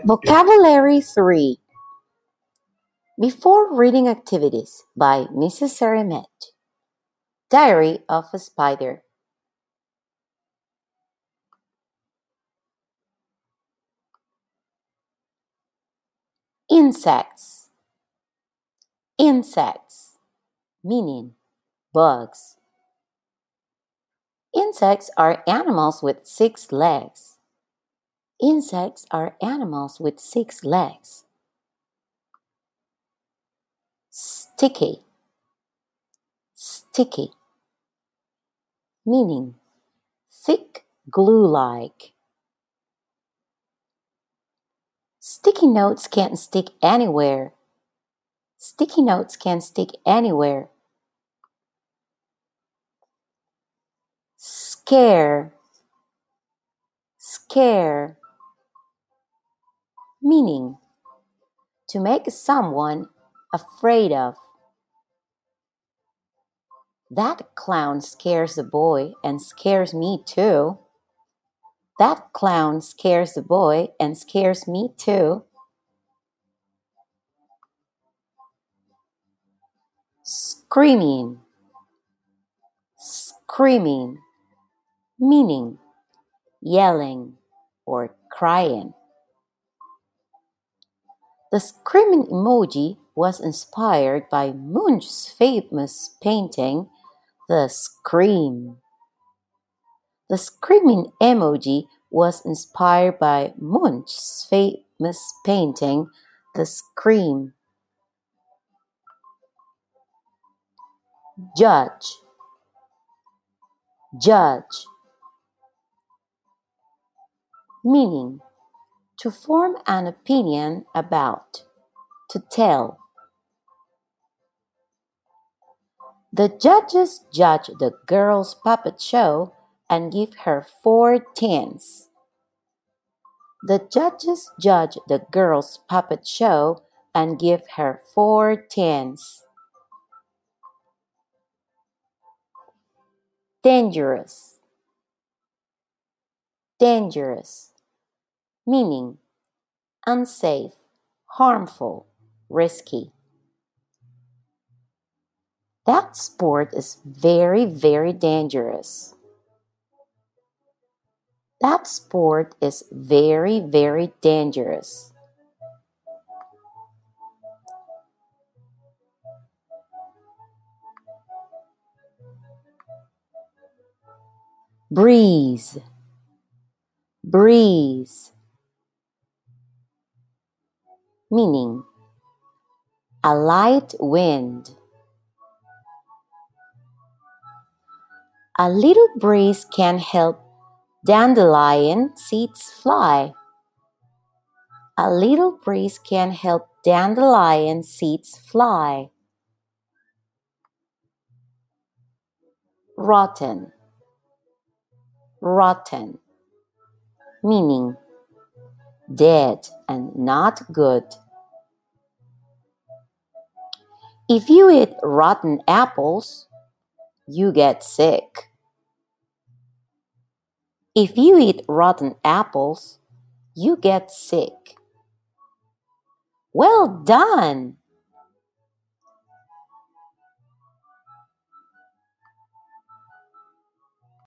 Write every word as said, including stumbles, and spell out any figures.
Vocabulary three. Before reading activities by Missus Saramet. Diary of a Spider. Insects. Insects, meaning bugs. Insects are animals with six legs. Insects are animals with six legs. Sticky. Sticky, meaning thick glue-like. Sticky notes can't stick anywhere. Sticky notes can stick anywhere. Scare. Scare, meaning to make someone afraid of. That clown scares the boy and scares me too. That clown scares the boy and scares me too. Screaming. Screaming, meaning yelling or crying. The screaming emoji was inspired by Munch's famous painting, The Scream. The screaming emoji was inspired by Munch's famous painting, The Scream. Judge. Judge, meaning to form an opinion about, to tell. The judges judge the girl's puppet show and give her four tens. The judges judge the girl's puppet show and give her four tens. Dangerous. Dangerous, meaning unsafe, harmful, risky. That sport is very, very dangerous. That sport is very, very dangerous. Breeze. Breeze, meaning a light wind. A little breeze can help dandelion seeds fly. A little breeze can help dandelion seeds fly. Rotten. Rotten, meaning dead and not good. If you eat rotten apples, you get sick. If you eat rotten apples, you get sick. Well done!